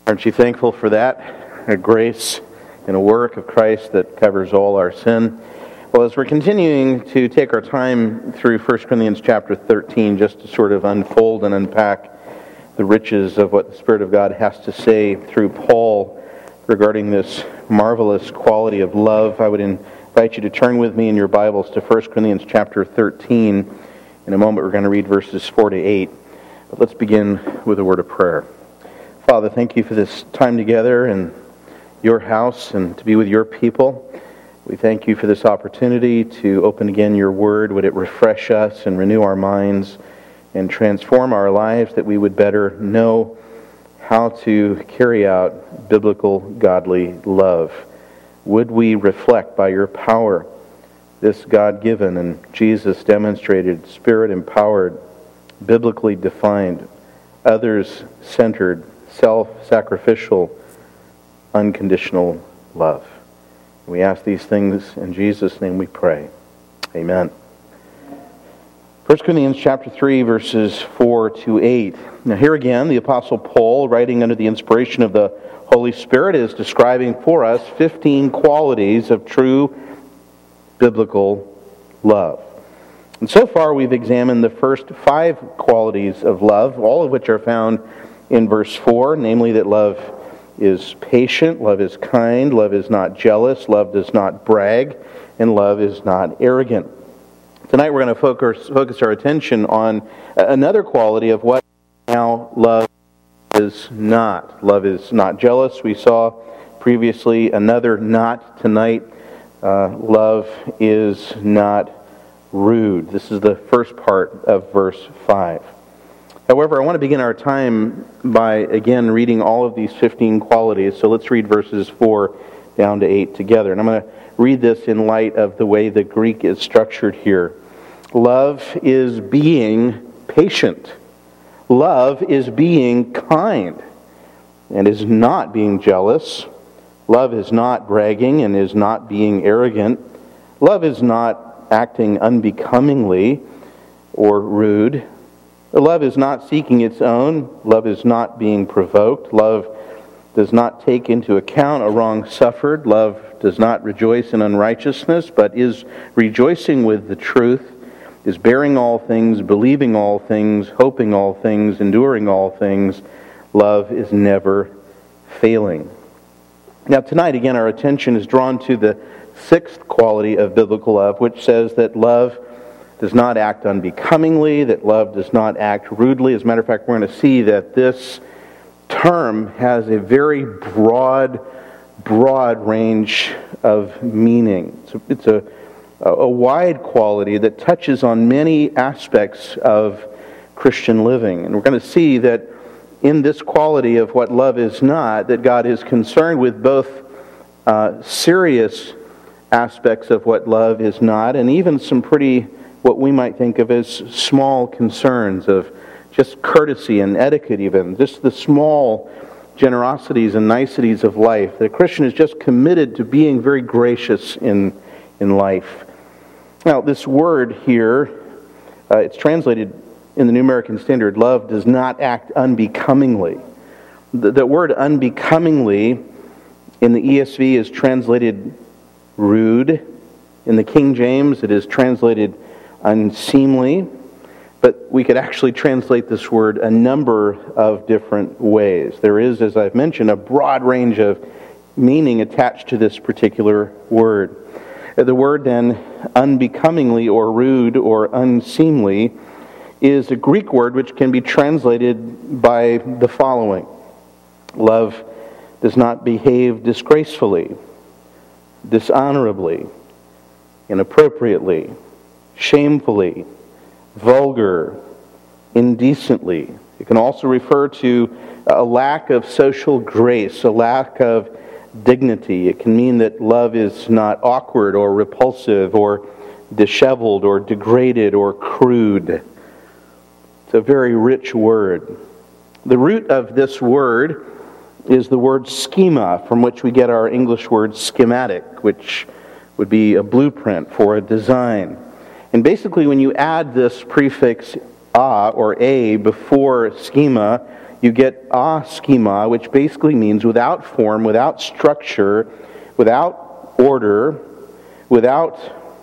Aren't you thankful for that? A grace and a work of Christ that covers all our sin. Well, as we're continuing to take our time through 1 Corinthians chapter 13, just to sort of unfold and unpack the riches of what the Spirit of God has to say through Paul regarding this marvelous quality of love, I would invite you to turn with me in your Bibles to 1 Corinthians chapter 13. In a moment we're going to read verses 4 to 8. But let's begin with a word of prayer. Father, thank you for this time together in your house and to be with your people. We thank you for this opportunity to open again your word. Would it refresh us and renew our minds and transform our lives that we would better know how to carry out biblical, godly love. Would we reflect by your power this God-given and Jesus-demonstrated, Spirit-empowered, biblically defined, others-centered, self-sacrificial, unconditional love. We ask these things in Jesus' name we pray. Amen. 1 Corinthians chapter 3, verses 4 to 8. Now here again, the Apostle Paul, writing under the inspiration of the Holy Spirit, is describing for us 15 qualities of true biblical love. And so far we've examined the first 5 qualities of love, all of which are found in verse 4, namely that love is patient, love is kind, love is not jealous, love does not brag, and love is not arrogant. Tonight we're going to focus our attention on another quality of what now love is not. Love is not jealous. We saw previously another not tonight. Love is not rude. This is the first part of verse 5. However, I want to begin our time by, again, reading all of these 15 qualities. So let's read verses 4 down to 8 together. And I'm going to read this in light of the way the Greek is structured here. Love is being patient. Love is being kind and is not being jealous. Love is not bragging and is not being arrogant. Love is not acting unbecomingly or rude. Love is not seeking its own. Love is not being provoked. Love does not take into account a wrong suffered. Love does not rejoice in unrighteousness, but is rejoicing with the truth, is bearing all things, believing all things, hoping all things, enduring all things. Love is never failing. Now tonight, again, our attention is drawn to the 6th quality of biblical love, which says that love does not act unbecomingly, that love does not act rudely. As a matter of fact, we're going to see that this term has a very broad range of meaning. It's a wide quality that touches on many aspects of Christian living. And we're going to see that in this quality of what love is not, that God is concerned with both serious aspects of what love is not, and even some pretty, what we might think of as small concerns of just courtesy and etiquette even, just the small generosities and niceties of life. The Christian is just committed to being very gracious in life. Now, this word here, it's translated in the New American Standard, love does not act unbecomingly. The word unbecomingly in the ESV is translated rude. In the King James, it is translated unseemly. But we could actually translate this word a number of different ways. There is, as I've mentioned, a broad range of meaning attached to this particular word. The word then, unbecomingly or rude or unseemly, is a Greek word which can be translated by the following. Love does not behave disgracefully, dishonorably, inappropriately, shamefully, vulgar, indecently. It can also refer to a lack of social grace, a lack of dignity. It can mean that love is not awkward or repulsive or disheveled or degraded or crude. It's a very rich word. The root of this word is the word schema, from which we get our English word schematic, which would be a blueprint for a design. And basically when you add this prefix a or a before schema, you get aschema, which basically means without form, without structure, without order, without...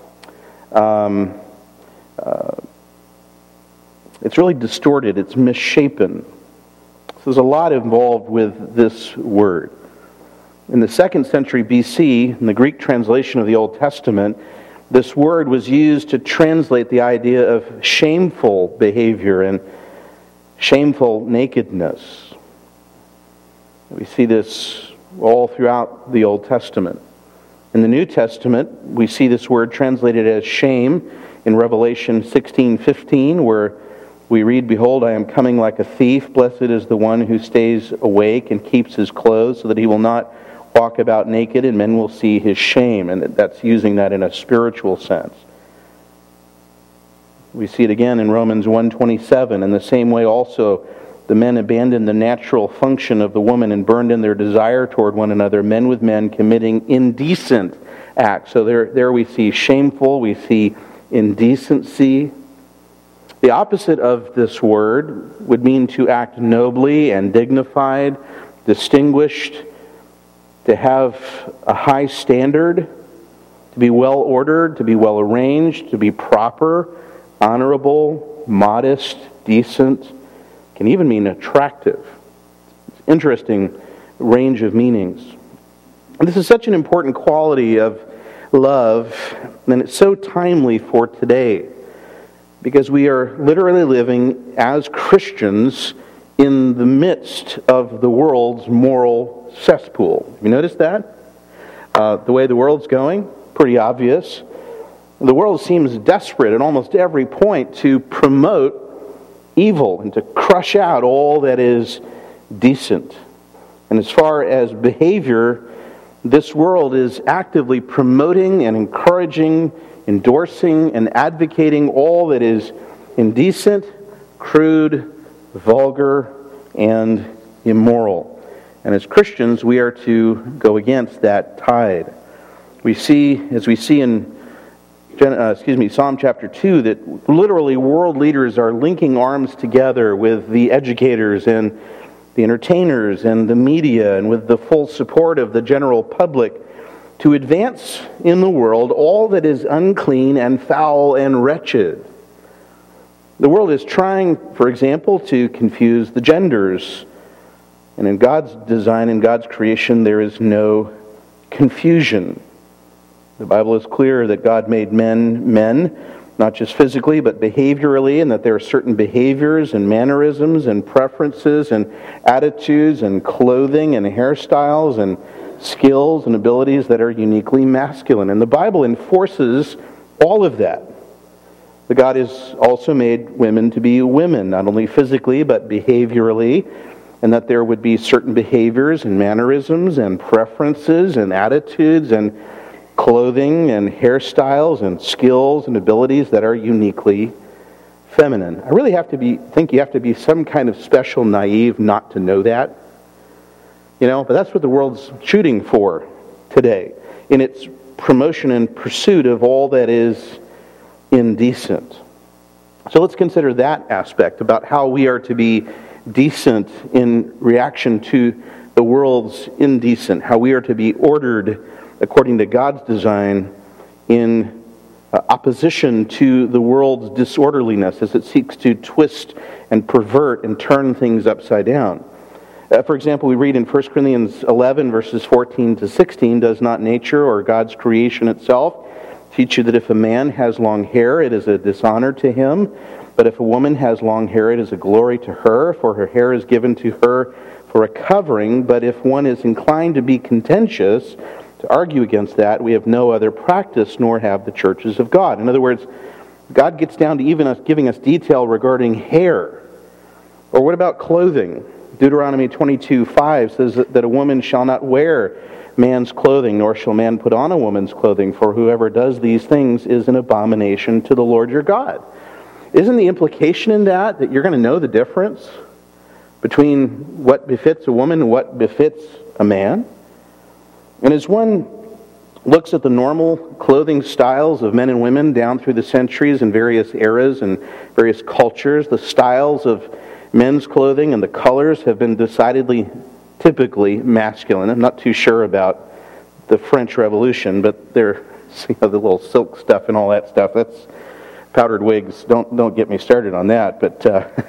it's really distorted, it's misshapen. So there's a lot involved with this word. In the 2nd century BC, in the Greek translation of the Old Testament, this word was used to translate the idea of shameful behavior and shameful nakedness. We see this all throughout the Old Testament. In the New Testament, we see this word translated as shame in Revelation 16:15, where we read, "Behold, I am coming like a thief. Blessed is the one who stays awake and keeps his clothes, so that he will not walk about naked, and men will see his shame." And that's using that in a spiritual sense. We see it again in Romans 1:27. In the same way also, the men abandoned the natural function of the woman and burned in their desire toward one another, men with men committing indecent acts. So there we see shameful, we see indecency. The opposite of this word would mean to act nobly and dignified, distinguished, to have a high standard, to be well ordered, to be well arranged, to be proper, honorable, modest, decent. Can even mean attractive. It's an interesting range of meanings. And this is such an important quality of love, and it's so timely for today, because we are literally living as Christians in the midst of the world's moral cesspool. Have you noticed that? The way the world's going? Pretty obvious. The world seems desperate at almost every point to promote evil and to crush out all that is decent. And as far as behavior, this world is actively promoting and encouraging, endorsing and advocating all that is indecent, crude, vulgar, and immoral. And as Christians, we are to go against that tide. We see, as we see in Psalm chapter 2, that literally world leaders are linking arms together with the educators and the entertainers and the media and with the full support of the general public to advance in the world all that is unclean and foul and wretched. The world is trying, for example, to confuse the genders. And in God's design, in God's creation, there is no confusion. The Bible is clear that God made men, not just physically, but behaviorally, and that there are certain behaviors and mannerisms and preferences and attitudes and clothing and hairstyles and skills and abilities that are uniquely masculine. And the Bible enforces all of that. But God has also made women to be women, not only physically, but behaviorally, and that there would be certain behaviors and mannerisms and preferences and attitudes and clothing and hairstyles and skills and abilities that are uniquely feminine. I really think you have to be some kind of special naive not to know that. But that's what the world's shooting for today in its promotion and pursuit of all that is indecent. So let's consider that aspect about how we are to be decent in reaction to the world's indecent, how we are to be ordered according to God's design in opposition to the world's disorderliness as it seeks to twist and pervert and turn things upside down. For example, we read in 1 Corinthians 11, verses 14 to 16, "Does not nature or God's creation itself teach you that if a man has long hair, it is a dishonor to him? But if a woman has long hair, it is a glory to her, for her hair is given to her for a covering. But if one is inclined to be contentious, to argue against that, we have no other practice, nor have the churches of God." In other words, God gets down to even us giving us detail regarding hair. Or what about clothing? Deuteronomy 22:5 says that a woman shall not wear man's clothing, nor shall man put on a woman's clothing, for whoever does these things is an abomination to the Lord your God. Isn't the implication in that you're going to know the difference between what befits a woman and what befits a man? And as one looks at the normal clothing styles of men and women down through the centuries in various eras and various cultures, the styles of Men's clothing and the colors have been decidedly, typically masculine. I'm not too sure about the French Revolution, but they're, the little silk stuff and all that stuff. That's powdered wigs. Don't get me started on that. But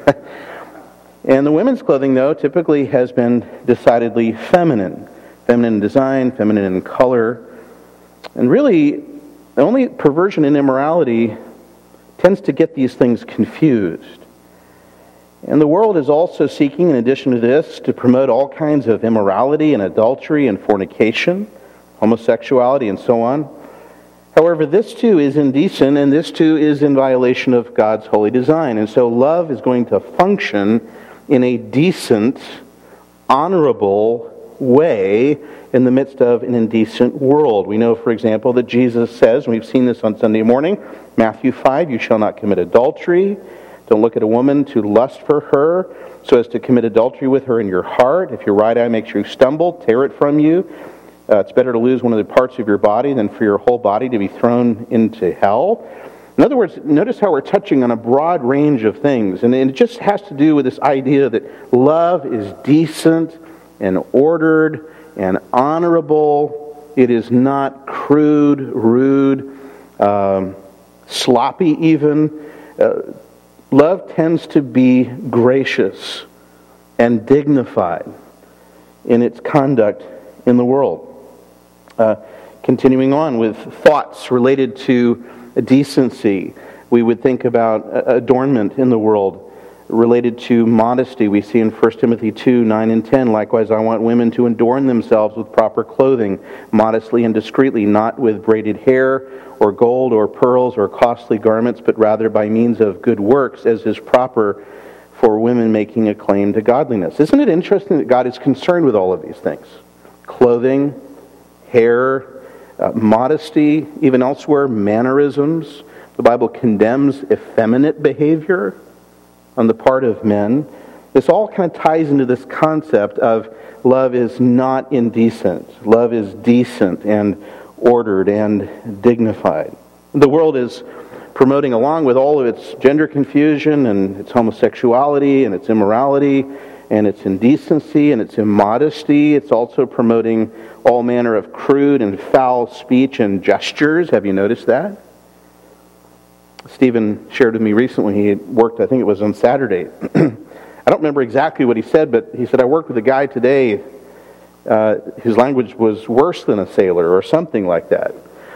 and the women's clothing, though, typically has been decidedly feminine. Feminine in design, feminine in color. And really, the only perversion and immorality tends to get these things confused. And the world is also seeking, in addition to this, to promote all kinds of immorality and adultery and fornication, homosexuality, and so on. However, this too is indecent, and this too is in violation of God's holy design. And so love is going to function in a decent, honorable way in the midst of an indecent world. We know, for example, that Jesus says, and we've seen this on Sunday morning, Matthew 5, you shall not commit adultery. Don't look at a woman to lust for her, so as to commit adultery with her in your heart. If your right eye makes you stumble, tear it from you. It's better to lose one of the parts of your body than for your whole body to be thrown into hell. In other words, notice how we're touching on a broad range of things. And it just has to do with this idea that love is decent and ordered and honorable. It is not crude, rude, sloppy even. Love tends to be gracious and dignified in its conduct in the world. Continuing on with thoughts related to decency, we would think about adornment in the world related to modesty. We see in 1 Timothy 2, 9 and 10, likewise I want women to adorn themselves with proper clothing, modestly and discreetly, not with braided hair or gold or pearls or costly garments, but rather by means of good works, as is proper for women making a claim to godliness. Isn't it interesting that God is concerned with all of these things? Clothing, hair, modesty, even elsewhere, mannerisms. The Bible condemns effeminate behavior on the part of men. This all kind of ties into this concept of love is not indecent. Love is decent and ordered and dignified. The world is promoting, along with all of its gender confusion and its homosexuality and its immorality and its indecency and its immodesty, it's also promoting all manner of crude and foul speech and gestures. Have you noticed that? Stephen shared with me recently, he had worked, I think it was on Saturday. I don't remember exactly what he said, but he said, I worked with a guy today, his language was worse than a sailor or something like that.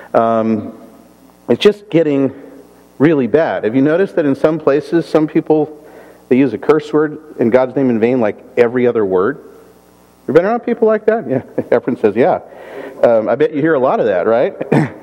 It's just getting really bad. Have you noticed that in some places, some people, they use a curse word in God's name in vain like every other word? You been around people like that? Yeah, Efren says, yeah. I bet you hear a lot of that, right?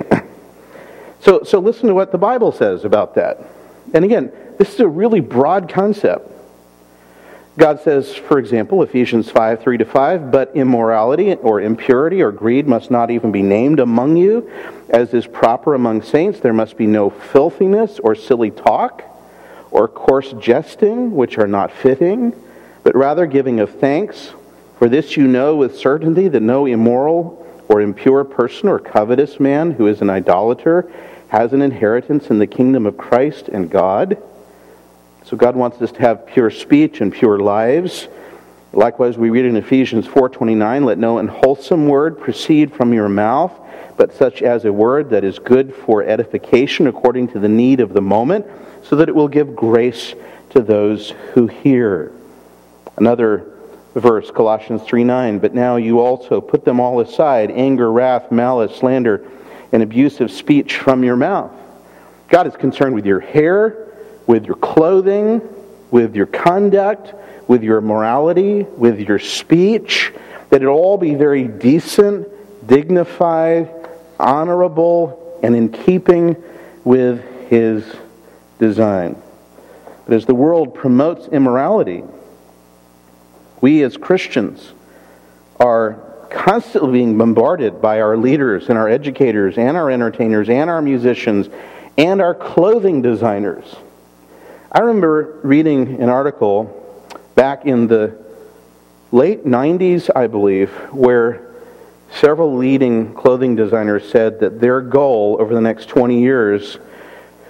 So listen to what the Bible says about that. And again, this is a really broad concept. God says, for example, Ephesians 5, 3-5, but immorality or impurity or greed must not even be named among you, as is proper among saints. There must be no filthiness or silly talk or coarse jesting, which are not fitting, but rather giving of thanks. For this you know with certainty that no immoral or impure person or covetous man who is an idolater has an inheritance in the kingdom of Christ and God. So God wants us to have pure speech and pure lives. Likewise, we read in Ephesians 4:29, let no unwholesome word proceed from your mouth, but such as a word that is good for edification according to the need of the moment, so that it will give grace to those who hear. Another verse, Colossians 3:9, but now you also put them all aside, anger, wrath, malice, slander, and abusive speech from your mouth. God is concerned with your hair, with your clothing, with your conduct, with your morality, with your speech, that it all be very decent, dignified, honorable, and in keeping with His design. But as the world promotes immorality, we as Christians are constantly being bombarded by our leaders and our educators and our entertainers and our musicians and our clothing designers. I remember reading an article back in the late 90s, I believe, where several leading clothing designers said that their goal over the next 20 years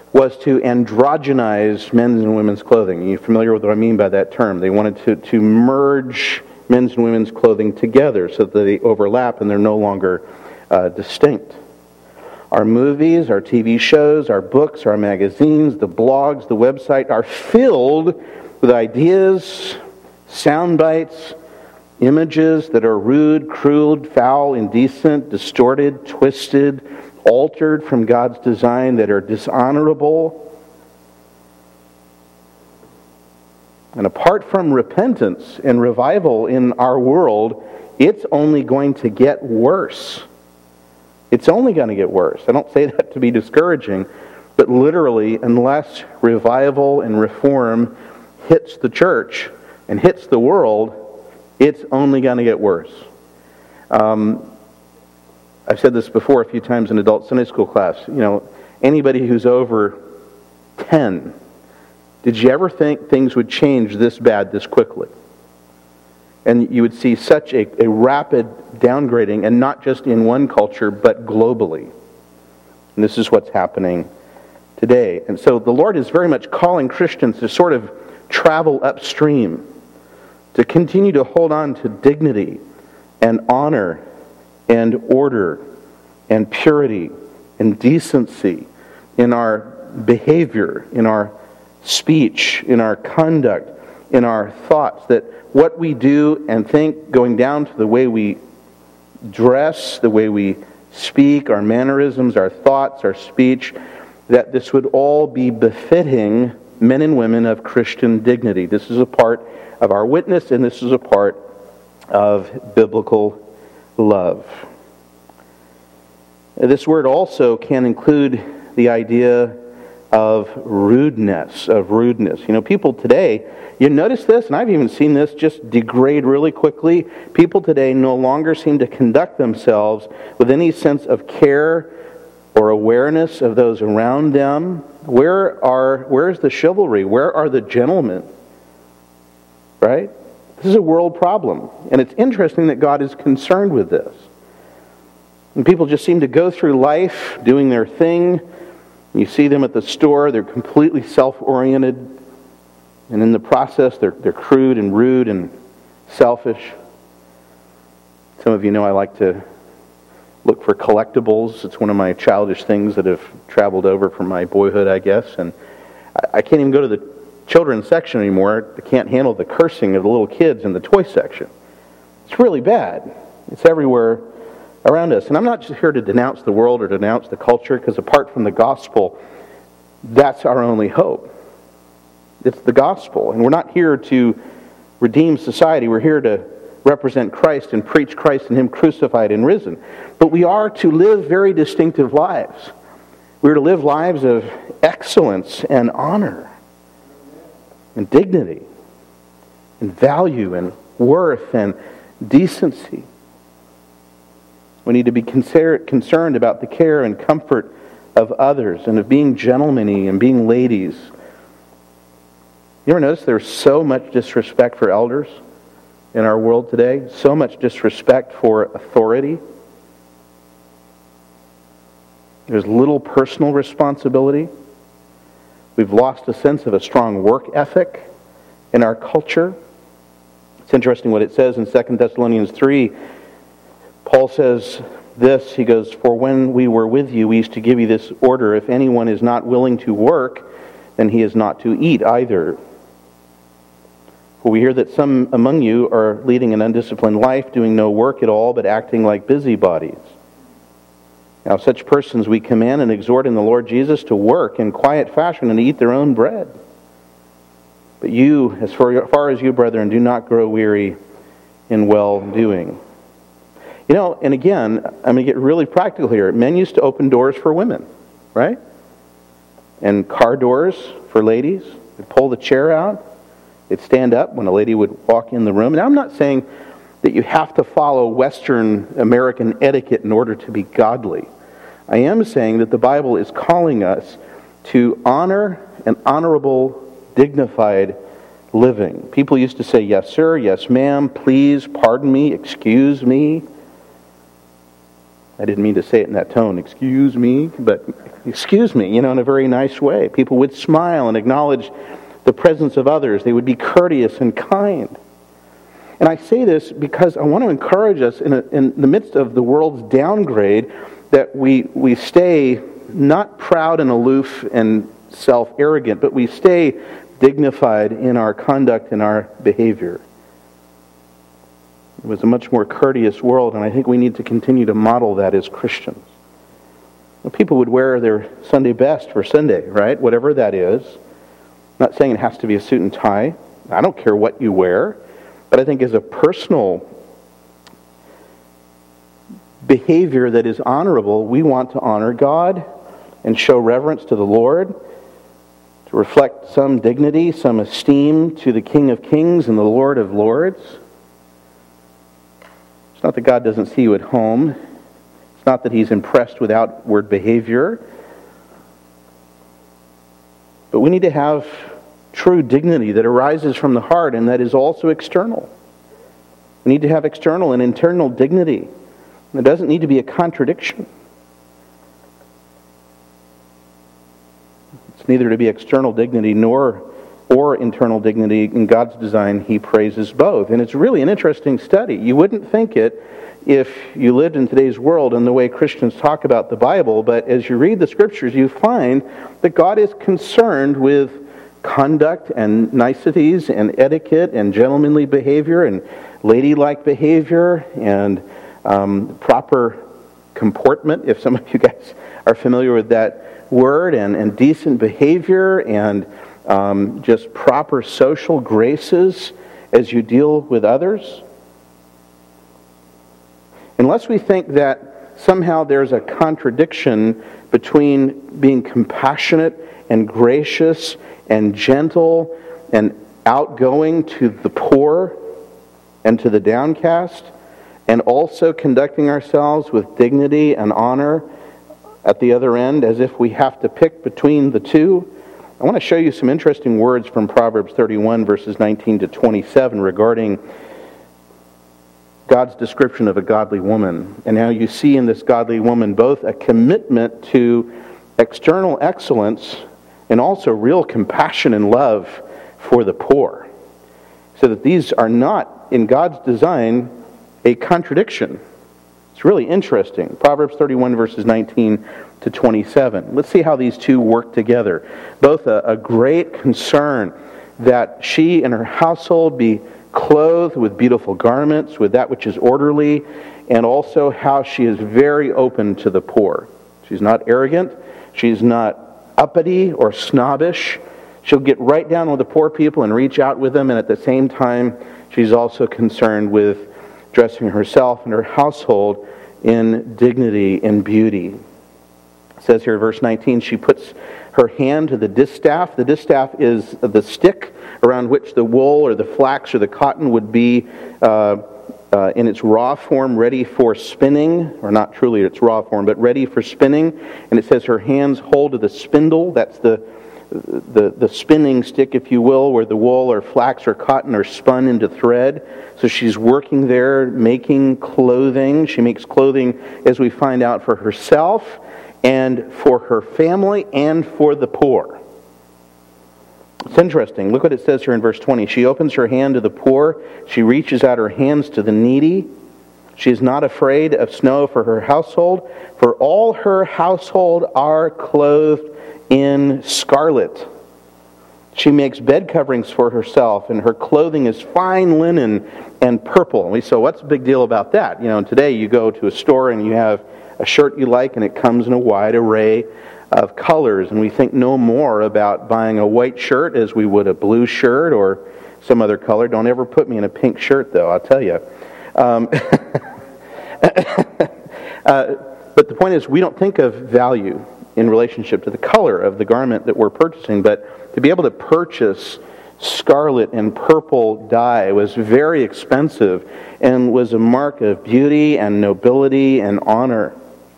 was to androgynize men's and women's clothing. Are you familiar with what I mean by that term? They wanted to merge men's and women's clothing together so that they overlap and they're no longer distinct. Our movies, our TV shows, our books, our magazines, the blogs, the website are filled with ideas, sound bites, images that are rude, crude, foul, indecent, distorted, twisted, altered from God's design, that are dishonorable. And apart from repentance and revival in our world, it's only going to get worse. It's only going to get worse. I don't say that to be discouraging, but literally, unless revival and reform hits the church and hits the world, it's only going to get worse. I've said this before a few times in adult Sunday school class. Anybody who's over 10, did you ever think things would change this bad this quickly? And you would see such a rapid downgrading, and not just in one culture, but globally. And this is what's happening today. And so the Lord is very much calling Christians to sort of travel upstream, to continue to hold on to dignity and honor and order and purity and decency in our behavior, in our speech, in our conduct, in our thoughts, that what we do and think, going down to the way we dress, the way we speak, our mannerisms, our thoughts, our speech, that this would all be befitting men and women of Christian dignity. This is a part of our witness, and this is a part of biblical love. This word also can include the idea of rudeness. People today, you notice this, and I've even seen this just degrade really quickly. People today no longer seem to conduct themselves with any sense of care or awareness of those around them. Where's the chivalry? Where are the gentlemen? Right? This is a world problem. And it's interesting that God is concerned with this. And people just seem to go through life doing their thing. You see them at the store, they're completely self-oriented. And in the process, they're crude and rude and selfish. Some of you know I like to look for collectibles. It's one of my childish things that have traveled over from my boyhood, I guess. And I can't even go to the children's section anymore. I can't handle the cursing of the little kids in the toy section. It's really bad. It's everywhere around us. And I'm not just here to denounce the world or denounce the culture, because apart from the gospel, that's our only hope. It's the gospel. And we're not here to redeem society. We're here to represent Christ and preach Christ and Him crucified and risen. But we are to live very distinctive lives. We're to live lives of excellence and honor and dignity and value and worth and decency. We need to be concerned about the care and comfort of others and of being gentlemanly and being ladies. You ever notice there's so much disrespect for elders in our world today? So much disrespect for authority. There's little personal responsibility. We've lost a sense of a strong work ethic in our culture. It's interesting what it says in 2 Thessalonians 3. Paul says this, he goes, "For when we were with you, we used to give you this order, if anyone is not willing to work, then he is not to eat either. For we hear that some among you are leading an undisciplined life, doing no work at all, but acting like busybodies. Now such persons we command and exhort in the Lord Jesus to work in quiet fashion and to eat their own bread. But you, as far as you, brethren, do not grow weary in well-doing." And again, I'm going to get really practical here. Men used to open doors for women, right? And car doors for ladies. They'd pull the chair out. They'd stand up when a lady would walk in the room. Now, I'm not saying that you have to follow Western American etiquette in order to be godly. I am saying that the Bible is calling us to honor an honorable, dignified living. People used to say, "Yes, sir," "Yes, ma'am," "Please," "Pardon me," "Excuse me." I didn't mean to say it in that tone, excuse me, but excuse me, in a very nice way. People would smile and acknowledge the presence of others. They would be courteous and kind. And I say this because I want to encourage us in the midst of the world's downgrade that we stay not proud and aloof and self-arrogant, but we stay dignified in our conduct and our behavior. It was a much more courteous world, and I think we need to continue to model that as Christians. People would wear their Sunday best for Sunday, right? Whatever that is. I'm not saying it has to be a suit and tie. I don't care what you wear. But I think as a personal behavior that is honorable, we want to honor God and show reverence to the Lord, to reflect some dignity, some esteem to the King of Kings and the Lord of Lords. It's not that God doesn't see you at home. It's not that He's impressed with outward behavior. But we need to have true dignity that arises from the heart and that is also external. We need to have external and internal dignity. There doesn't need to be a contradiction. It's neither to be external dignity or internal dignity. In God's design, He praises both. And it's really an interesting study. You wouldn't think it if you lived in today's world and the way Christians talk about the Bible, but as you read the Scriptures, you find that God is concerned with conduct and niceties and etiquette and gentlemanly behavior and ladylike behavior and proper comportment, if some of you guys are familiar with that word, and decent behavior and just proper social graces as you deal with others. Unless we think that somehow there's a contradiction between being compassionate and gracious and gentle and outgoing to the poor and to the downcast, and also conducting ourselves with dignity and honor at the other end, as if we have to pick between the two, I want to show you some interesting words from Proverbs 31, verses 19 to 27 regarding God's description of a godly woman. And how you see in this godly woman both a commitment to external excellence and also real compassion and love for the poor. So that these are not, in God's design, a contradiction. It's really interesting. Proverbs 31, verses 19 to 27. Let's see how these two work together. Both a great concern that she and her household be clothed with beautiful garments, with that which is orderly, and also how she is very open to the poor. She's not arrogant. She's not uppity or snobbish. She'll get right down with the poor people and reach out with them, and at the same time, she's also concerned with dressing herself and her household in dignity and beauty. It says here in verse 19, she puts her hand to the distaff. The distaff is the stick around which the wool or the flax or the cotton would be in its raw form, ready for spinning, or not truly its raw form, but ready for spinning. And it says her hands hold to the spindle. That's the spinning stick, if you will, where the wool or flax or cotton are spun into thread. So she's working there, making clothing. She makes clothing, as we find out, for herself and for her family and for the poor. It's interesting. Look what it says here in verse 20. She opens her hand to the poor. She reaches out her hands to the needy. She is not afraid of snow for her household, for all her household are clothed in scarlet. She makes bed coverings for herself, and her clothing is fine linen and purple. And we say, what's the big deal about that? Today you go to a store and you have a shirt you like, and it comes in a wide array of colors, and we think no more about buying a white shirt as we would a blue shirt or some other color. Don't ever put me in a pink shirt, though, I'll tell you. But the point is, we don't think of value in relationship to the color of the garment that we're purchasing, but to be able to purchase scarlet and purple dye was very expensive and was a mark of beauty and nobility and honor.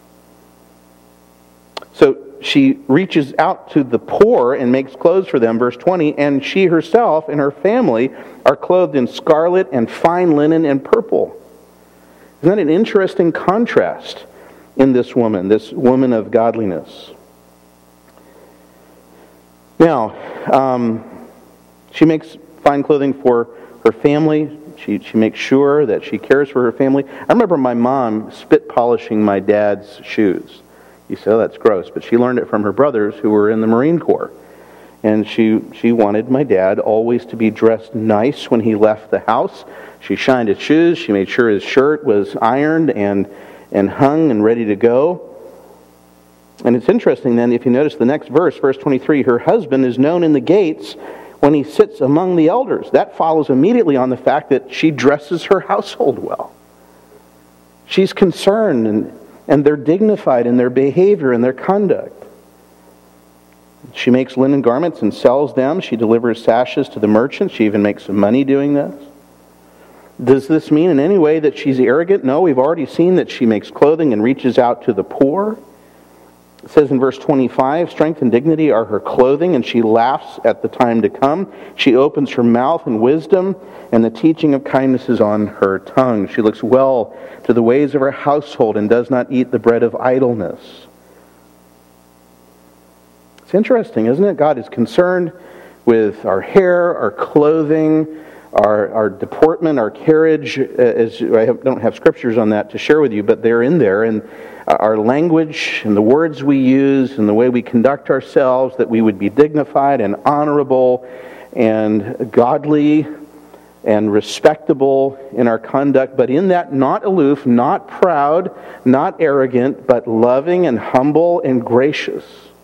So she reaches out to the poor and makes clothes for them, verse 20, and she herself and her family are clothed in scarlet and fine linen and purple. Isn't that an interesting contrast? in this woman of godliness. Now, she makes fine clothing for her family. She makes sure that she cares for her family. I remember my mom spit polishing my dad's shoes. You say, oh, that's gross. But she learned it from her brothers who were in the Marine Corps. And she wanted my dad always to be dressed nice when he left the house. She shined his shoes. She made sure his shirt was ironed and hung and ready to go. And it's interesting then, if you notice the next verse, verse 23, her husband is known in the gates when he sits among the elders. That follows immediately on the fact that she dresses her household well. She's concerned and they're dignified in their behavior and their conduct. She makes linen garments and sells them. She delivers sashes to the merchants. She even makes some money doing this. Does this mean in any way that she's arrogant? No, we've already seen that she makes clothing and reaches out to the poor. It says in verse 25, strength and dignity are her clothing, and she laughs at the time to come. She opens her mouth in wisdom, and the teaching of kindness is on her tongue. She looks well to the ways of her household and does not eat the bread of idleness. It's interesting, isn't it? God is concerned with our hair, our clothing, our deportment, our carriage. Don't have scriptures on that to share with you, but they're in there. And our language and the words we use and the way we conduct ourselves, that we would be dignified and honorable and godly and respectable in our conduct, but in that not aloof, not proud, not arrogant, but loving and humble and gracious.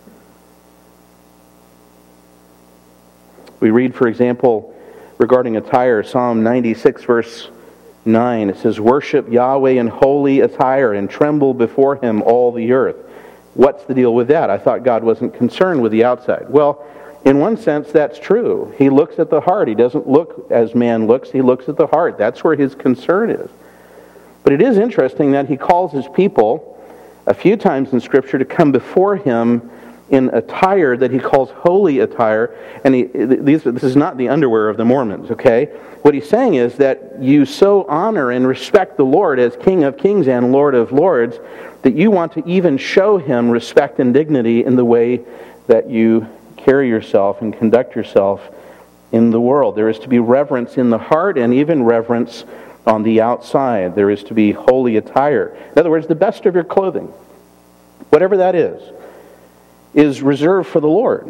We read, for example, regarding attire, Psalm 96, verse 9. It says, worship Yahweh in holy attire and tremble before Him all the earth. What's the deal with that? I thought God wasn't concerned with the outside. Well, in one sense, that's true. He looks at the heart. He doesn't look as man looks. He looks at the heart. That's where His concern is. But it is interesting that He calls His people a few times in Scripture to come before Him in attire that He calls holy attire. And this is not the underwear of the Mormons, okay? What He's saying is that you so honor and respect the Lord as King of Kings and Lord of Lords that you want to even show Him respect and dignity in the way that you carry yourself and conduct yourself in the world. There is to be reverence in the heart and even reverence on the outside. There is to be holy attire. In other words, the best of your clothing, whatever that is reserved for the Lord.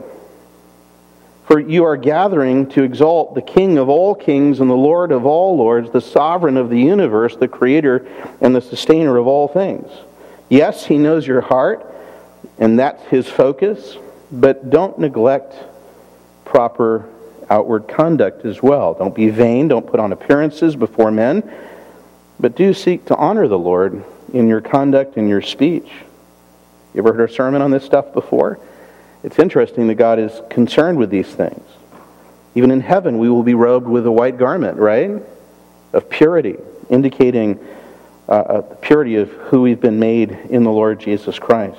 For you are gathering to exalt the King of all kings and the Lord of all lords, the sovereign of the universe, the creator and the sustainer of all things. Yes, He knows your heart, and that's His focus, but don't neglect proper outward conduct as well. Don't be vain, don't put on appearances before men, but do seek to honor the Lord in your conduct and your speech. You ever heard a sermon on this stuff before? It's interesting that God is concerned with these things. Even in heaven, we will be robed with a white garment, right? Of purity, indicating the purity of who we've been made in the Lord Jesus Christ.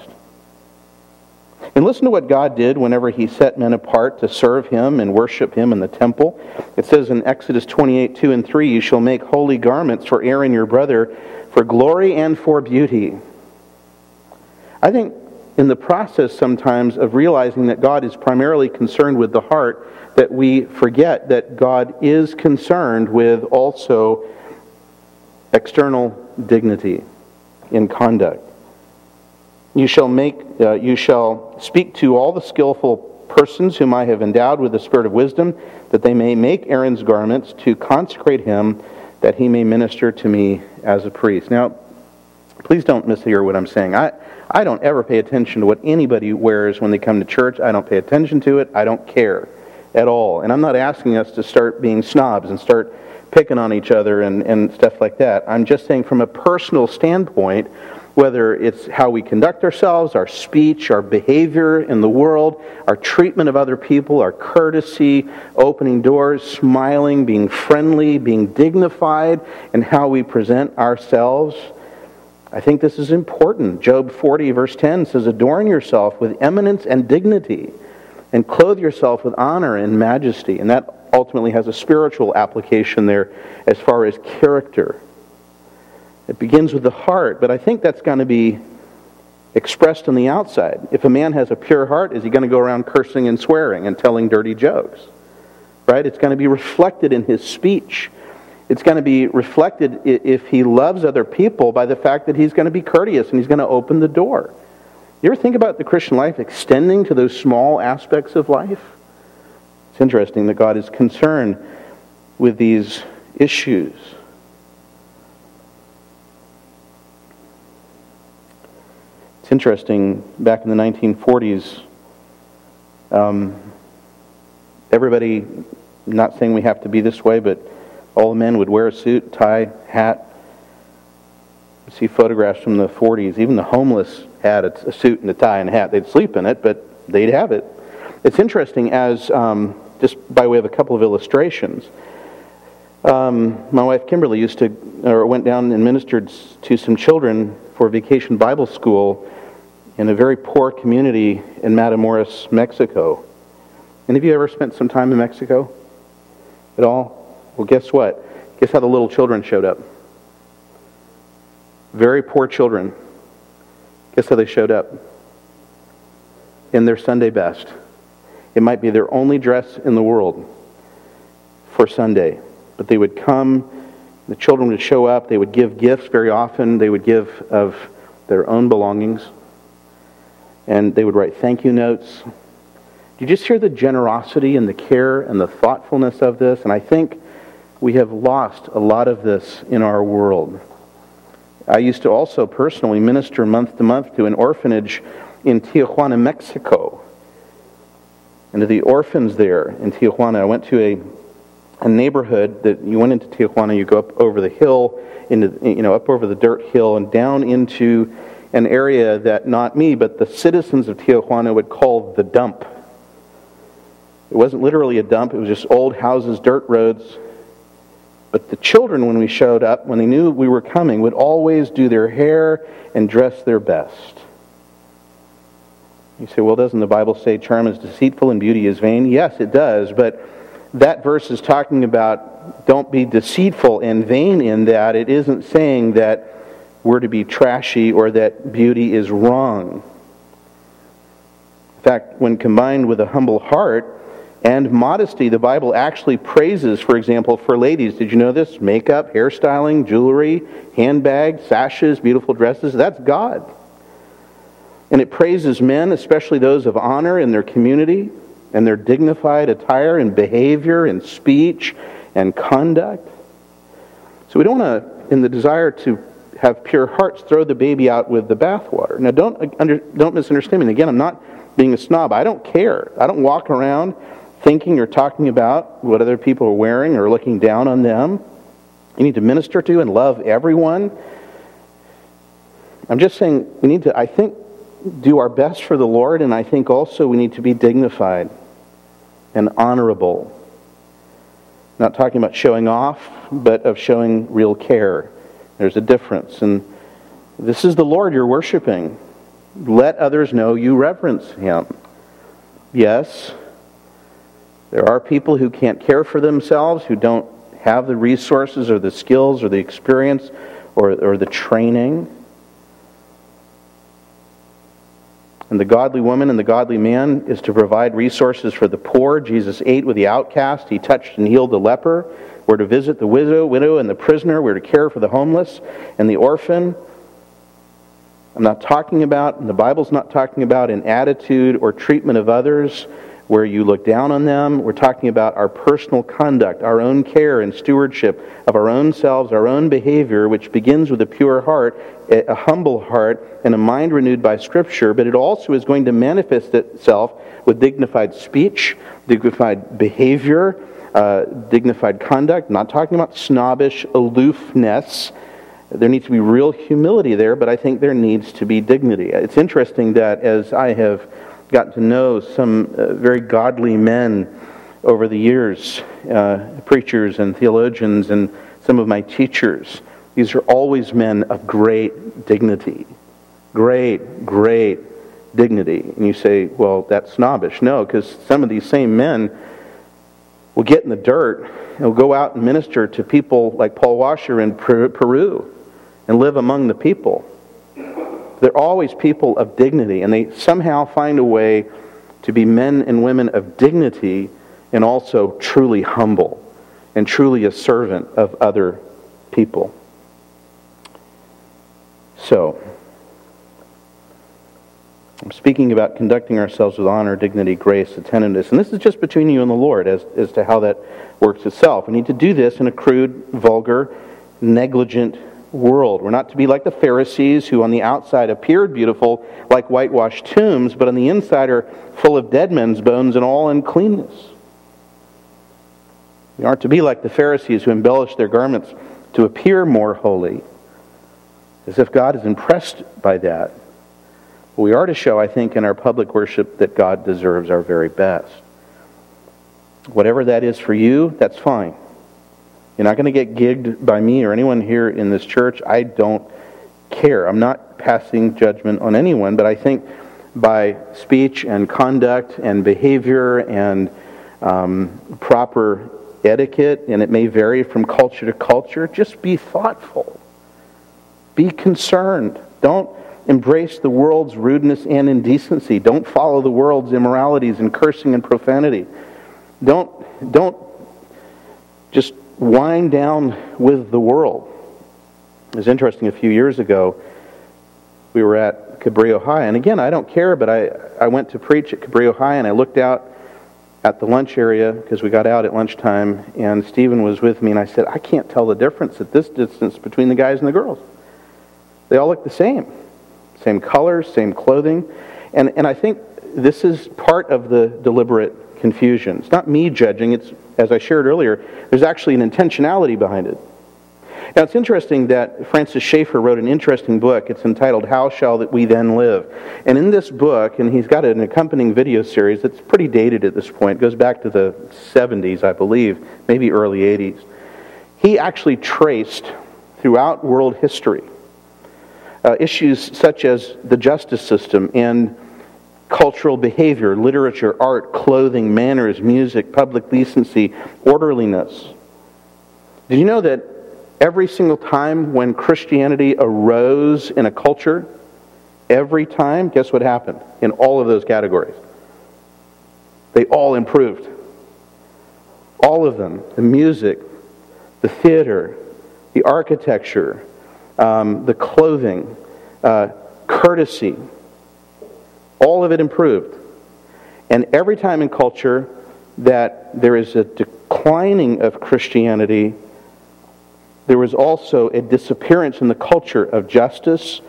And listen to what God did whenever He set men apart to serve Him and worship Him in the temple. It says in Exodus 28, 2 and 3, you shall make holy garments for Aaron your brother, for glory and for beauty. I think in the process sometimes of realizing that God is primarily concerned with the heart, that we forget that God is concerned with also external dignity in conduct. You shall speak to all the skillful persons whom I have endowed with the spirit of wisdom, that they may make Aaron's garments to consecrate him, that he may minister to me as a priest. Now, please don't mishear what I'm saying. I don't ever pay attention to what anybody wears when they come to church. I don't pay attention to it. I don't care at all. And I'm not asking us to start being snobs and start picking on each other and stuff like that. I'm just saying from a personal standpoint, whether it's how we conduct ourselves, our speech, our behavior in the world, our treatment of other people, our courtesy, opening doors, smiling, being friendly, being dignified, and how we present ourselves, I think this is important. Job 40 verse 10 says, adorn yourself with eminence and dignity, and clothe yourself with honor and majesty. And that ultimately has a spiritual application there as far as character. It begins with the heart, but I think that's going to be expressed on the outside. If a man has a pure heart, is he going to go around cursing and swearing and telling dirty jokes? Right? It's going to be reflected in his speech. It's going to be reflected, if he loves other people, by the fact that he's going to be courteous and he's going to open the door. You ever think about the Christian life extending to those small aspects of life? It's interesting that God is concerned with these issues. It's interesting, back in the 1940s, everybody, not saying we have to be this way, but all the men would wear a suit, tie, hat. You see photographs from the 40s. Even the homeless had a suit and a tie and a hat. They'd sleep in it, but they'd have it. It's interesting, as just by way of a couple of illustrations. My wife Kimberly went down and ministered to some children for Vacation Bible School in a very poor community in Matamoros, Mexico. Any of you ever spent some time in Mexico at all? Well, guess what? Guess how the little children showed up? Very poor children. Guess how they showed up? In their Sunday best. It might be their only dress in the world for Sunday. But they would come, the children would show up, they would give gifts very often, they would give of their own belongings, and they would write thank you notes. Do you just hear the generosity and the care and the thoughtfulness of this? And I think we have lost a lot of this in our world. I used to also personally minister month to month to an orphanage in Tijuana, Mexico. And to the orphans there in Tijuana, I went to a neighborhood that you went into Tijuana, you go up over the hill, up over the dirt hill and down into an area that not me, but the citizens of Tijuana would call the dump. It wasn't literally a dump, it was just old houses, dirt roads. But the children, when we showed up, when they knew we were coming, would always do their hair and dress their best. You say, well, doesn't the Bible say charm is deceitful and beauty is vain? Yes, it does, but that verse is talking about don't be deceitful and vain in that. It isn't saying that we're to be trashy or that beauty is wrong. In fact, when combined with a humble heart and modesty, the Bible actually praises, for example, for ladies. Did you know this? Makeup, hairstyling, jewelry, handbags, sashes, beautiful dresses. That's God. And it praises men, especially those of honor in their community, and their dignified attire and behavior and speech and conduct. So we don't want to, in the desire to have pure hearts, throw the baby out with the bathwater. Now don't misunderstand me. Again, I'm not being a snob. I don't care. I don't walk around thinking or talking about what other people are wearing or looking down on them. You need to minister to and love everyone. I'm just saying we need to, I think, do our best for the Lord, and I think also we need to be dignified and honorable. Not talking about showing off, but of showing real care. There's a difference. And this is the Lord you're worshiping. Let others know you reverence Him. Yes, there are people who can't care for themselves, who don't have the resources or the skills or the experience or the training. And the godly woman and the godly man is to provide resources for the poor. Jesus ate with the outcast. He touched and healed the leper. We're to visit the widow and the prisoner. We're to care for the homeless and the orphan. I'm not talking about, and the Bible's not talking about, an attitude or treatment of others where you look down on them. We're talking about our personal conduct, our own care and stewardship of our own selves, our own behavior, which begins with a pure heart, a humble heart, and a mind renewed by Scripture, but it also is going to manifest itself with dignified speech, dignified behavior, dignified conduct. I'm not talking about snobbish aloofness. There needs to be real humility there, but I think there needs to be dignity. It's interesting that as I have gotten to know some very godly men over the years, preachers and theologians and some of my teachers, these are always men of great dignity. Great, great dignity. And you say, well, that's snobbish. No, because some of these same men will get in the dirt and will go out and minister to people like Paul Washer in Peru and live among the people. They're always people of dignity, and they somehow find a way to be men and women of dignity and also truly humble and truly a servant of other people. So, I'm speaking about conducting ourselves with honor, dignity, grace, attentiveness. And this is just between you and the Lord as to how that works itself. We need to do this in a crude, vulgar, negligent world. We're not to be like the Pharisees, who on the outside appeared beautiful like whitewashed tombs, but on the inside are full of dead men's bones and all uncleanness. We aren't to be like the Pharisees, who embellish their garments to appear more holy, as if God is impressed by that. But we are to show, I think, in our public worship that God deserves our very best. Whatever that is for you, that's fine. You're not going to get gigged by me or anyone here in this church. I don't care. I'm not passing judgment on anyone, but I think by speech and conduct and behavior and proper etiquette, and it may vary from culture to culture, just be thoughtful. Be concerned. Don't embrace the world's rudeness and indecency. Don't follow the world's immoralities and cursing and profanity. Don't just wind down with the world. It was interesting, a few years ago, we were at Cabrillo High, and again, I don't care, but I went to preach at Cabrillo High, and I looked out at the lunch area, because we got out at lunchtime, and Stephen was with me, and I said, I can't tell the difference at this distance between the guys and the girls. They all look the same. Same colors, same clothing. And I think this is part of the deliberate confusion. It's not me judging. It's, as I shared earlier, there's actually an intentionality behind it. Now, it's interesting that Francis Schaeffer wrote an interesting book. It's entitled, How Shall We Then Live? And in this book, and he's got an accompanying video series that's pretty dated at this point, it goes back to the 70s, I believe, maybe early 80s. He actually traced throughout world history issues such as the justice system and cultural behavior, literature, art, clothing, manners, music, public decency, orderliness. Did you know that every single time when Christianity arose in a culture, every time, guess what happened in all of those categories? They all improved. All of them. The music, the theater, the architecture, the clothing, courtesy, all of it improved. And every time in culture that there is a declining of Christianity, there was also a disappearance in the culture of justice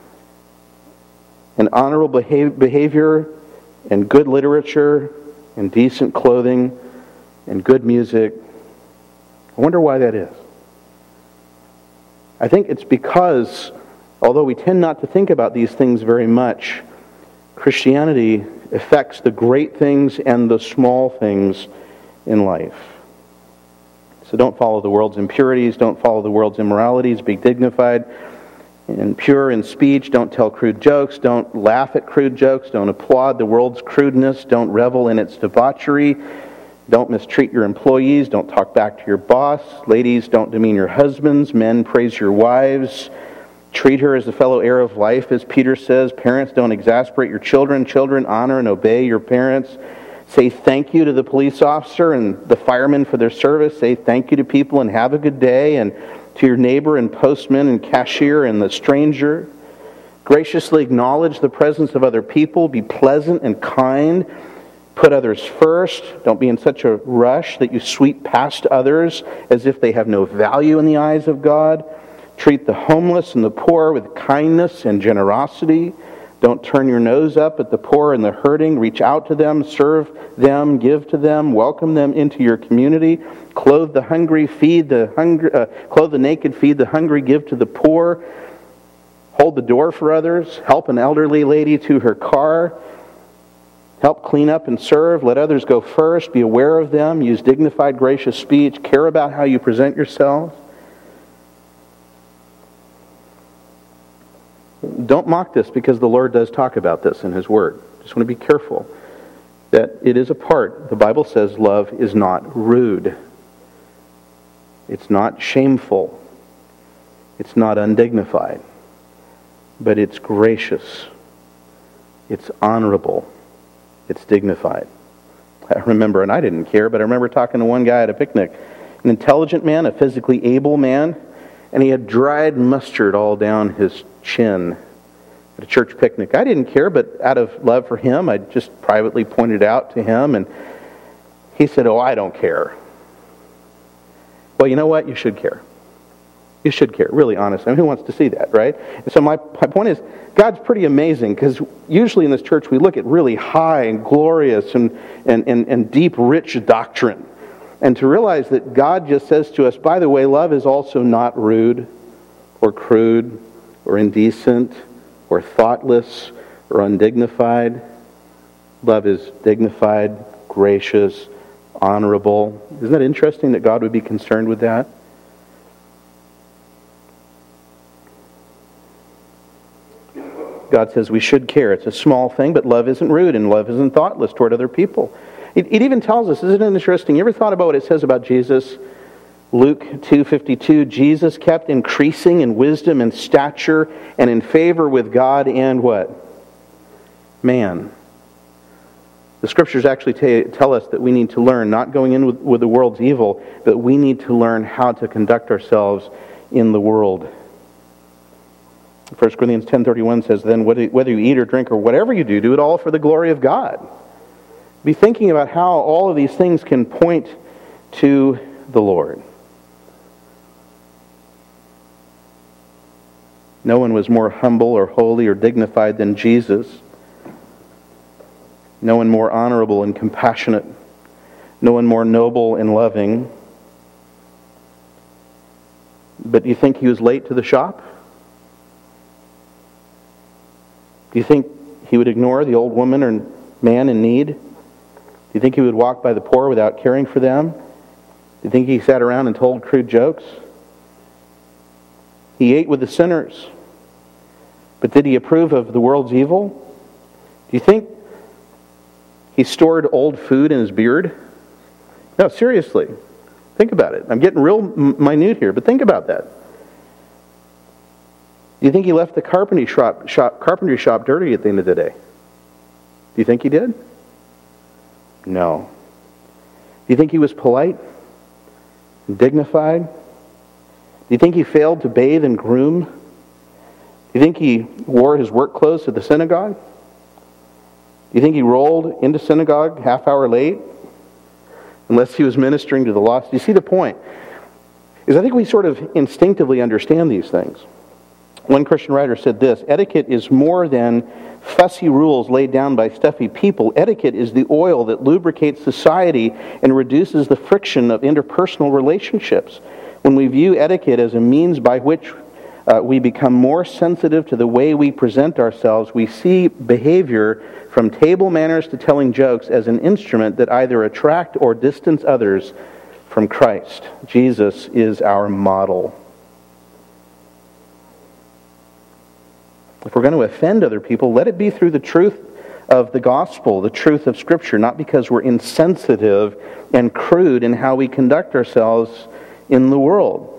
and honorable behavior and good literature and decent clothing and good music. I wonder why that is. I think it's because, although we tend not to think about these things very much, Christianity affects the great things and the small things in life. So don't follow the world's impurities, don't follow the world's immoralities, be dignified and pure in speech, don't tell crude jokes, don't laugh at crude jokes, don't applaud the world's crudeness, don't revel in its debauchery, don't mistreat your employees, don't talk back to your boss, ladies, don't demean your husbands, men, praise your wives, treat her as a fellow heir of life, as Peter says, parents, don't exasperate your children, children, honor and obey your parents. Say thank you to the police officer and the firemen for their service. Say thank you to people and have a good day, and to your neighbor and postman and cashier and the stranger. Graciously acknowledge the presence of other people. Be pleasant and kind. Put others first. Don't be in such a rush that you sweep past others as if they have no value in the eyes of God. Treat the homeless and the poor with kindness and generosity. Don't turn your nose up at the poor and the hurting. Reach out to them, serve them, give to them, welcome them into your community. Clothe the hungry, clothe the naked, feed the hungry, give to the poor. Hold the door for others. Help an elderly lady to her car. Help clean up and serve. Let others go first. Be aware of them. Use dignified, gracious speech. Care about how you present yourselves. Don't mock this, because the Lord does talk about this in His Word. Just want to be careful that it is a part. The Bible says love is not rude. It's not shameful. It's not undignified. but it's gracious, it's honorable, it's dignified. I remember, and I didn't care, but I remember talking to one guy at a picnic, an intelligent man, a physically able man, and he had dried mustard all down his chin at a church picnic. I didn't care, but out of love for him, I just privately pointed out to him, and he said, "Oh, I don't care." Well, you know what? You should care. You should care, really honest. I mean, who wants to see that, right? And so my point is, God's pretty amazing, because usually in this church we look at really high and glorious and deep, rich doctrine. And to realize that God just says to us, by the way, love is also not rude or crude or indecent or thoughtless or undignified. Love is dignified, gracious, honorable. Isn't that interesting that God would be concerned with that? God says we should care. It's a small thing, but love isn't rude and love isn't thoughtless toward other people. It even tells us, isn't it interesting? You ever thought about what it says about Jesus? Luke 2:52, Jesus kept increasing in wisdom and stature and in favor with God and what? Man. The Scriptures actually tell us that we need to learn, not going in with the world's evil, but we need to learn how to conduct ourselves in the world. 1 Corinthians 10:31 says, then whether you eat or drink or whatever you do, do it all for the glory of God. Be thinking about how all of these things can point to the Lord. No one was more humble or holy or dignified than Jesus. No one more honorable and compassionate. No one more noble and loving. But do you think he was late to the shop? Do you think he would ignore the old woman or man in need? Do you think he would walk by the poor without caring for them? Do you think he sat around and told crude jokes? He ate with the sinners. But did he approve of the world's evil? Do you think he stored old food in his beard? No, seriously. Think about it. I'm getting real minute here, but think about that. Do you think he left the carpentry shop dirty at the end of the day? Do you think he did? No. Do you think he was polite? Dignified? Do you think he failed to bathe and groom? Do you think he wore his work clothes to the synagogue? Do you think he rolled into synagogue half hour late? Unless he was ministering to the lost. Do you see the point? Is I think we sort of instinctively understand these things. One Christian writer said this, etiquette is more than fussy rules laid down by stuffy people. Etiquette is the oil that lubricates society and reduces the friction of interpersonal relationships. When we view etiquette as a means by which we become more sensitive to the way we present ourselves, we see behavior from table manners to telling jokes as an instrument that either attract or distance others from Christ. Jesus is our model. If we're going to offend other people, let it be through the truth of the gospel, the truth of Scripture, not because we're insensitive and crude in how we conduct ourselves in the world.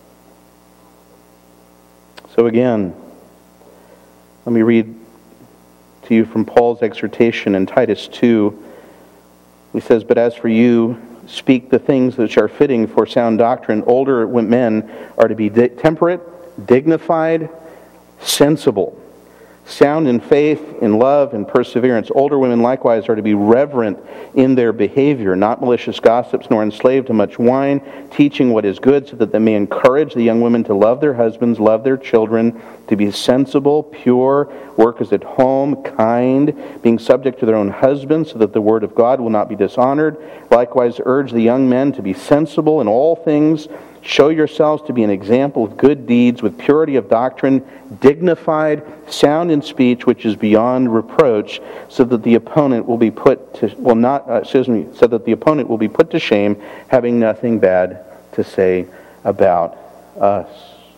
So again, let me read to you from Paul's exhortation in Titus 2. He says, but as for you, speak the things which are fitting for sound doctrine. Older men are to be temperate, dignified, sensible, sound in faith, in love, and perseverance. Older women likewise are to be reverent in their behavior, not malicious gossips, nor enslaved to much wine, teaching what is good, so that they may encourage the young women to love their husbands, love their children, to be sensible, pure, workers at home, kind, being subject to their own husbands, so that the word of God will not be dishonored. Likewise urge the young men to be sensible in all things. Show yourselves to be an example of good deeds with purity of doctrine, dignified, sound in speech, which is beyond reproach, so that the opponent will be put to so that the opponent will be put to shame, having nothing bad to say about us.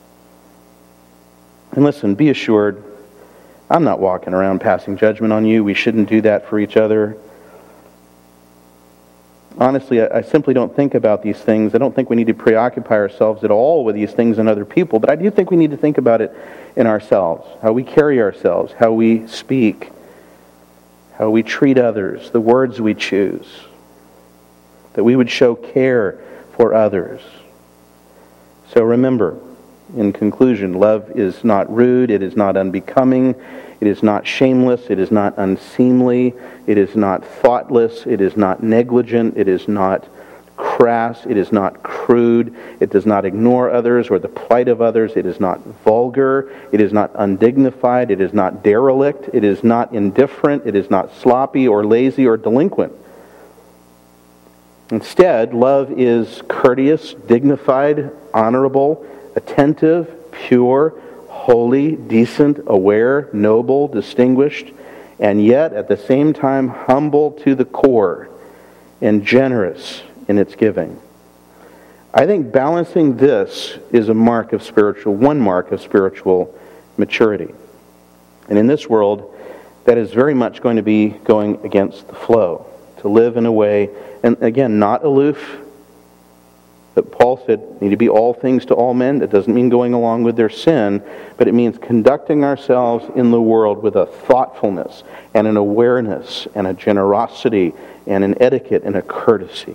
And listen, be assured, I'm not walking around passing judgment on you. We shouldn't do that for each other. honestly, I simply don't think about these things. I don't think we need to preoccupy ourselves at all with these things in other people, but I do think we need to think about it in ourselves, how we carry ourselves, how we speak, how we treat others, the words we choose, that we would show care for others. So remember, in conclusion, love is not rude, it is not unbecoming, it is not shameless, it is not unseemly, it is not thoughtless, it is not negligent, it is not crass, it is not crude, it does not ignore others or the plight of others, it is not vulgar, it is not undignified, it is not derelict, it is not indifferent, it is not sloppy or lazy or delinquent. Instead, love is courteous, dignified, honorable, attentive, pure, holy, decent, aware, noble, distinguished, and yet at the same time humble to the core and generous in its giving. I think balancing this is one mark of spiritual maturity. And in this world, that is very much going to be going against the flow, to live in a way, and again, not aloof. But Paul said, need to be all things to all men. That doesn't mean going along with their sin, but it means conducting ourselves in the world with a thoughtfulness and an awareness and a generosity and an etiquette and a courtesy.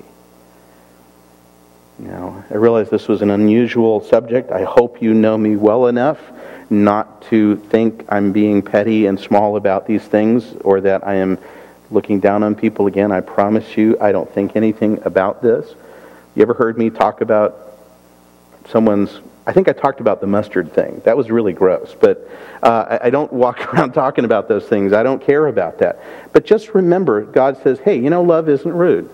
Now, I realize this was an unusual subject. I hope you know me well enough not to think I'm being petty and small about these things or that I am looking down on people. Again, I promise you I don't think anything about this. You ever heard me talk about I think I talked about the mustard thing. That was really gross, but I don't walk around talking about those things. I don't care about that. But just remember, God says, hey, love isn't rude.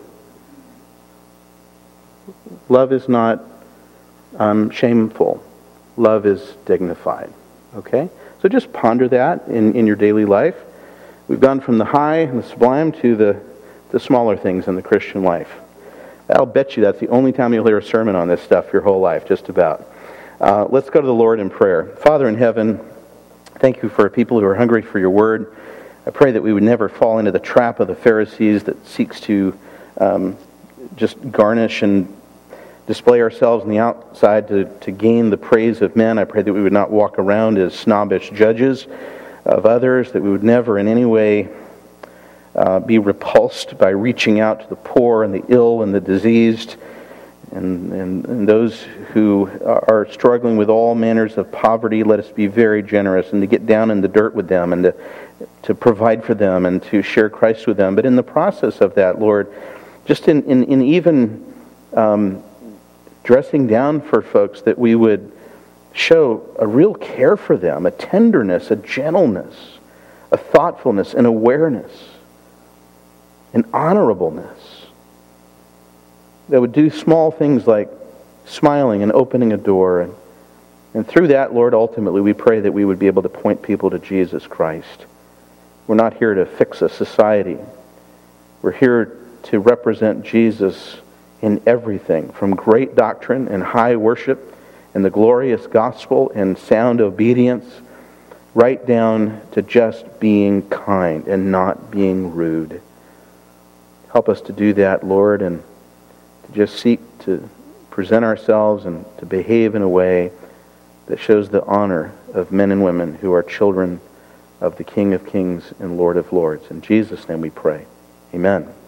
Love is not shameful. Love is dignified. Okay? So just ponder that in your daily life. We've gone from the high and the sublime to the smaller things in the Christian life. I'll bet you that's the only time you'll hear a sermon on this stuff your whole life, just about. Let's go to the Lord in prayer. Father in heaven, thank you for people who are hungry for your word. I pray that we would never fall into the trap of the Pharisees that seeks to just garnish and display ourselves on the outside to gain the praise of men. I pray that we would not walk around as snobbish judges of others, that we would never in any way be repulsed by reaching out to the poor and the ill and the diseased and those who are struggling with all manners of poverty. Let us be very generous and to get down in the dirt with them and to provide for them and to share Christ with them. But in the process of that, Lord, just in even dressing down for folks, that we would show a real care for them, a tenderness, a gentleness, a thoughtfulness, an awareness, an honorableness that would do small things like smiling and opening a door. And through that, Lord, ultimately we pray that we would be able to point people to Jesus Christ. We're not here to fix a society. We're here to represent Jesus in everything, from great doctrine and high worship and the glorious gospel and sound obedience, right down to just being kind and not being rude. Help us to do that, Lord, and to just seek to present ourselves and to behave in a way that shows the honor of men and women who are children of the King of Kings and Lord of Lords. In Jesus' name we pray. Amen.